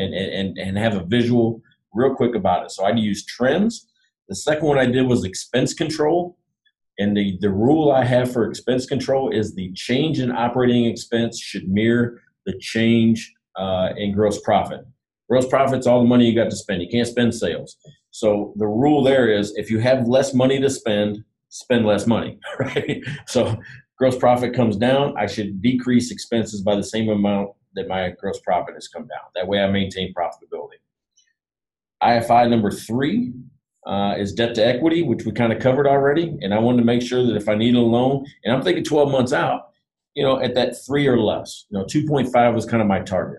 S3: have a visual real quick about it. So I'd use trends. The second one I did was expense control. And the rule I have for expense control is the change in operating expense should mirror the change in gross profit. Gross profit's all the money you got to spend. You can't spend sales. So the rule there is if you have less money to spend less money, right? So gross profit comes down, I should decrease expenses by the same amount that my gross profit has come down. That way I maintain profitability. IFI number 3 is debt to equity, which we kind of covered already. And I wanted to make sure that if I need a loan, and I'm thinking 12 months out, at that 3 or less, 2.5 was kind of my target.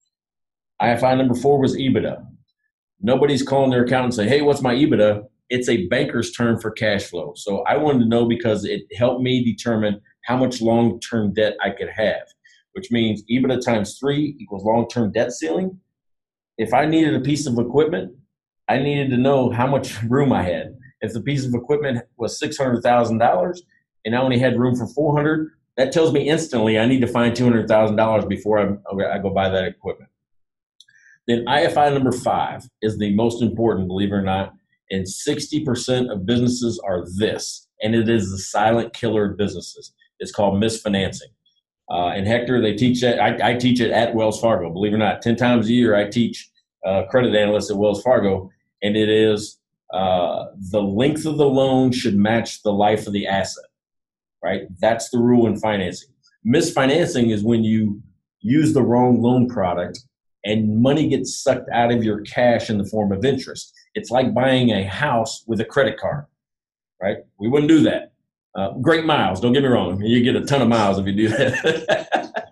S3: IFI number 4 was EBITDA. Nobody's calling their accountant and say, "Hey, what's my EBITDA?" It's a banker's term for cash flow. So I wanted to know because it helped me determine how much long-term debt I could have, which means EBITDA times 3 equals long-term debt ceiling. If I needed a piece of equipment, I needed to know how much room I had. If the piece of equipment was $600,000 and I only had room for $400,000, that tells me instantly I need to find $200,000 before I go buy that equipment. Then IFI number 5 is the most important, believe it or not, and 60% of businesses are this, and it is the silent killer of businesses. It's called misfinancing. And Hector, they teach that. I teach it at Wells Fargo, believe it or not. 10 times a year, I teach credit analysts at Wells Fargo, and it is the length of the loan should match the life of the asset, right? That's the rule in financing. Misfinancing is when you use the wrong loan product and money gets sucked out of your cash in the form of interest. It's like buying a house with a credit card, right? We wouldn't do that. Great miles, don't get me wrong. You get a ton of miles if you do that.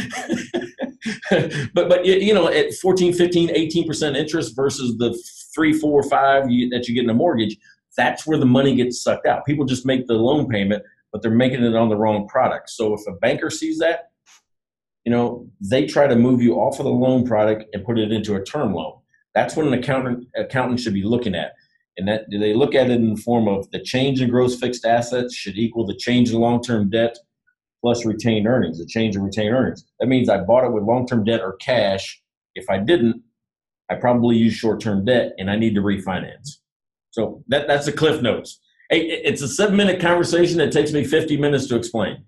S3: but at 14, 15, 18% interest versus the 3, 4, 5 that you get in a mortgage, that's where the money gets sucked out. People just make the loan payment, but they're making it on the wrong product. So if a banker sees that, they try to move you off of the loan product and put it into a term loan. That's what an accountant should be looking at. And that they look at it in the form of the change in gross fixed assets should equal the change in long-term debt plus retained earnings, the change in retained earnings. That means I bought it with long-term debt or cash. If I didn't, I probably used short-term debt and I need to refinance. So that's the Cliff Notes. Hey, it's a 7-minute conversation that takes me 50 minutes to explain.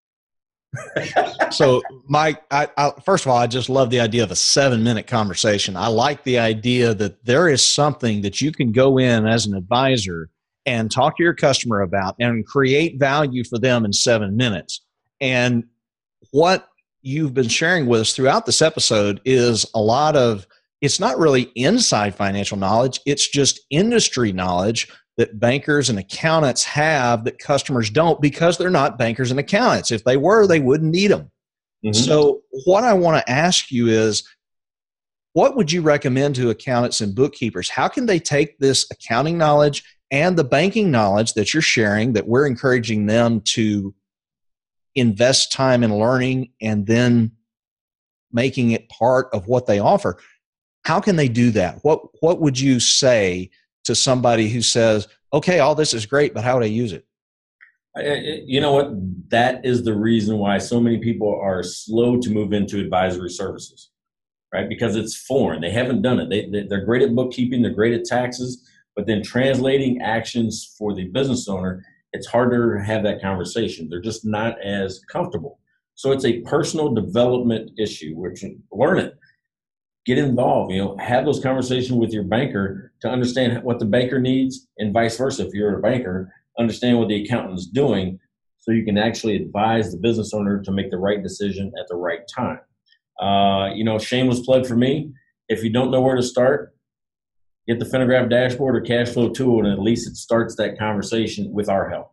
S2: So, Mike, I first of all, I just love the idea of a 7-minute conversation. I like the idea that there is something that you can go in as an advisor and talk to your customer about and create value for them in 7 minutes. And what you've been sharing with us throughout this episode is a lot of, it's not really inside financial knowledge, it's just industry knowledge that bankers and accountants have that customers don't because they're not bankers and accountants. If they were, they wouldn't need them. Mm-hmm. So what I want to ask you is, what would you recommend to accountants and bookkeepers? How can they take this accounting knowledge and the banking knowledge that you're sharing, that we're encouraging them to invest time in learning and then making it part of what they offer? How can they do that? What would you say to somebody who says, okay, all this is great, but how would I use it?
S3: You know what? That is the reason why so many people are slow to move into advisory services, right? Because it's foreign. They haven't done it. They're great at bookkeeping. They're great at taxes. But then translating actions for the business owner, it's harder to have that conversation. They're just not as comfortable. So it's a personal development issue, which learn it. Get involved, have those conversations with your banker to understand what the banker needs, and vice versa. If you're a banker, understand what the accountant is doing so you can actually advise the business owner to make the right decision at the right time. Shameless plug for me. If you don't know where to start, get the Finagraph dashboard or cash flow tool, and at least it starts that conversation with our help.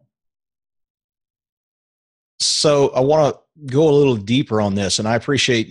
S2: So I want to go a little deeper on this, and I appreciate,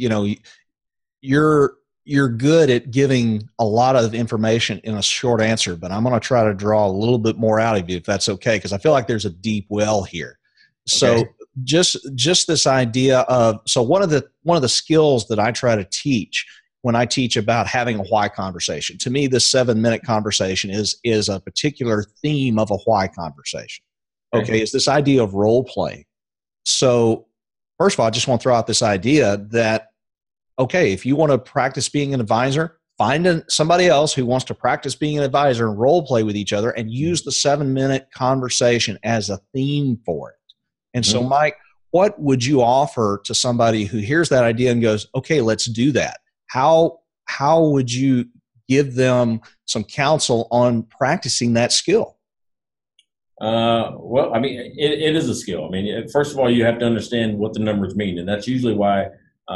S2: you're good at giving a lot of information in a short answer, but I'm going to try to draw a little bit more out of you, if that's okay, because I feel like there's a deep well here. So
S3: okay.
S2: just this idea of, so one of the skills that I try to teach when I teach about having a why conversation, to me, this 7-minute conversation is a particular theme of a why conversation. Okay, it's this idea of role play. So first of all, I just want to throw out this idea that, okay, if you want to practice being an advisor, find somebody else who wants to practice being an advisor and role play with each other, and use the 7-minute conversation as a theme for it. And so, Mike, what would you offer to somebody who hears that idea and goes, okay, let's do that? How would you give them some counsel on practicing that skill?
S3: Well, I mean, it is a skill. I mean, first of all, you have to understand what the numbers mean, and that's usually why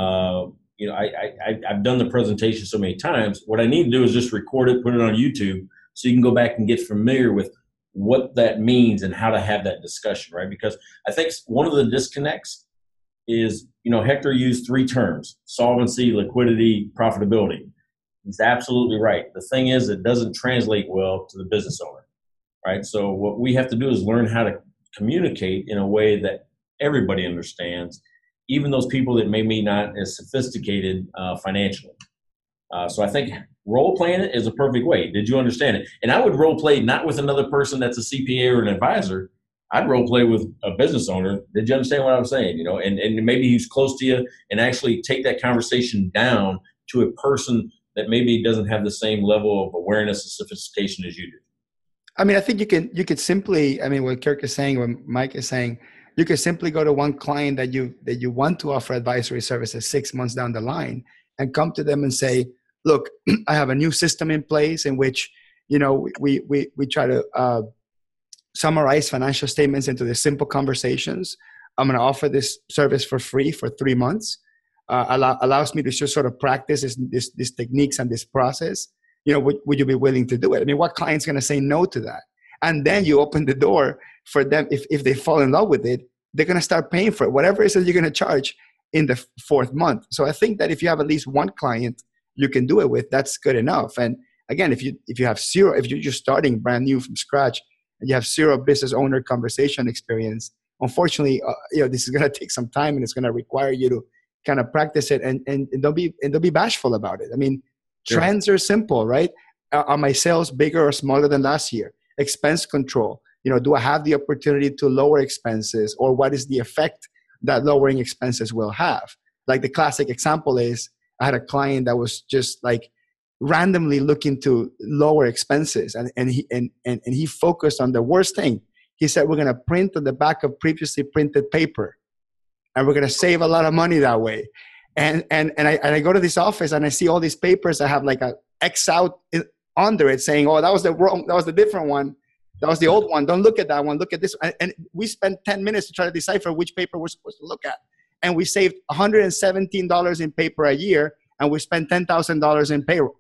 S3: I've done the presentation so many times. What I need to do is just record it, put it on YouTube, so you can go back and get familiar with what that means and how to have that discussion, right? Because I think one of the disconnects is, Hector used 3 terms: solvency, liquidity, profitability. He's absolutely right. The thing is, it doesn't translate well to the business owner, right? So what we have to do is learn how to communicate in a way that everybody understands, even those people that may be not as sophisticated financially. So I think role playing it is a perfect way. Did you understand it? And I would role play not with another person that's a CPA or an advisor. I'd role play with a business owner. Did you understand what I was saying? And maybe he's close to you, and actually take that conversation down to a person that maybe doesn't have the same level of awareness and sophistication as you do.
S1: I mean, I think you could simply, what Kirk is saying, what Mike is saying, you could simply go to one client that you want to offer advisory services 6 months down the line, and come to them and say, look, I have a new system in place in which, we try to summarize financial statements into the simple conversations. I'm going to offer this service for free for 3 months. Allows me to just sort of practice these techniques and this process. Would you be willing to do it? I mean, what client's going to say no to that? And then you open the door for them. If they fall in love with it, they're going to start paying for it, whatever it is that you're going to charge in the 4th month. So I think that if you have at least one client you can do it with, that's good enough. And again, if you have zero, if you're just starting brand new from scratch and you have zero business owner conversation experience, unfortunately, this is going to take some time, and it's going to require you to kind of practice it, and don't be bashful about it. I mean, sure. Trends are simple, right? Are my sales bigger or smaller than last year? Expense control. Do I have the opportunity to lower expenses, or what is the effect that lowering expenses will have? Like the classic example is, I had a client that was just like randomly looking to lower expenses, and he focused on the worst thing. He said, we're going to print on the back of previously printed paper, and we're going to save a lot of money that way. And I go to this office, and I see all these papers that have like a X out under it saying, oh, that was the different one. That was the old one. Don't look at that one. Look at this. And we spent 10 minutes to try to decipher which paper we're supposed to look at. And we saved $117 in paper a year, and we spent $10,000 in payroll.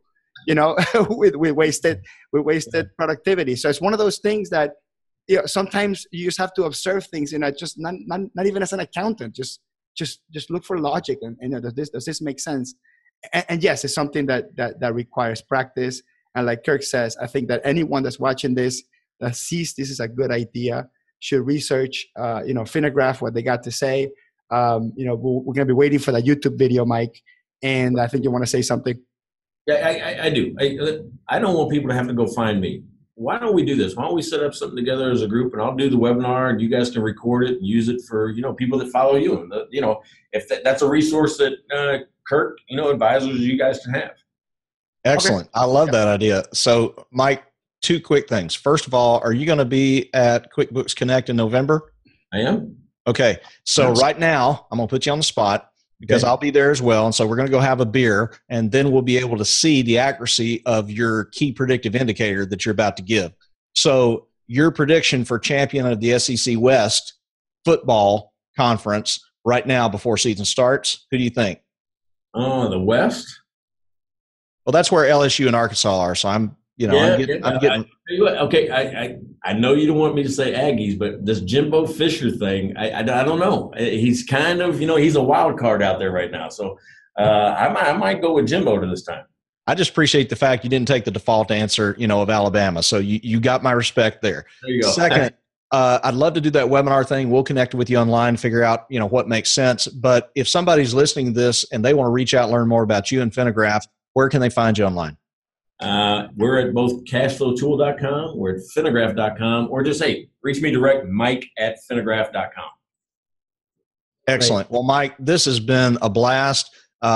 S1: We wasted productivity. So it's one of those things that sometimes you just have to observe things, just not even as an accountant. Just look for logic, and does this make sense? And yes, it's something that requires practice. And like Kirk says, I think that anyone that's watching this that sees this is a good idea should research, Finagraph, what they got to say. We're going to be waiting for that YouTube video, Mike. And I think you want to say something.
S3: Yeah, I do. I don't want people to have to go find me. Why don't we do this? Why don't we set up something together as a group, and I'll do the webinar, and you guys can record it and use it for people that follow you, and if that's a resource that Kirk, advisors you guys can have.
S2: Excellent. Okay. I love that idea. So, Mike, 2 quick things. First of all, are you going to be at QuickBooks Connect in November?
S3: I am.
S2: Okay. So right now, I'm going to put you on the spot because I'll be there as well. And so we're going to go have a beer, and then we'll be able to see the accuracy of your key predictive indicator that you're about to give. So your prediction for champion of the SEC West football conference right now before season starts, who do you think?
S3: Oh, the West?
S2: Well, that's where LSU and Arkansas are. So I'm getting.
S3: Okay, I know you don't want me to say Aggies, but this Jimbo Fisher thing, I don't know. He's kind of, he's a wild card out there right now. So I might go with Jimbo to this time.
S2: I just appreciate the fact you didn't take the default answer, of Alabama. So you got my respect there.
S3: There you go.
S2: Second, I'd love to do that webinar thing. We'll connect with you online, figure out, what makes sense. But if somebody's listening to this and they want to reach out and learn more about you and Finagraph, where can they find you online?
S3: We're at both cashflowtool.com, we're at finagraph.com, or just, reach me direct, mike@finagraph.com.
S2: Excellent. Great. Well, Mike, this has been a blast.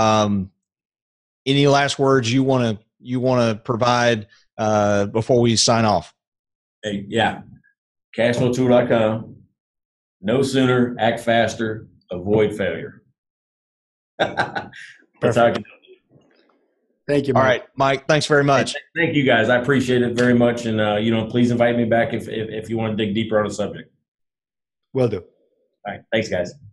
S2: Any last words you want to provide before we sign off?
S3: Cashflowtool.com. No sooner, act faster, avoid failure. That's how I can.
S1: Thank you, Mike.
S2: All right, Mike, thanks very much.
S3: Thank you, guys. I appreciate it very much. And, please invite me back if you want to dig deeper on the subject.
S1: Will do.
S3: All right. Thanks, guys.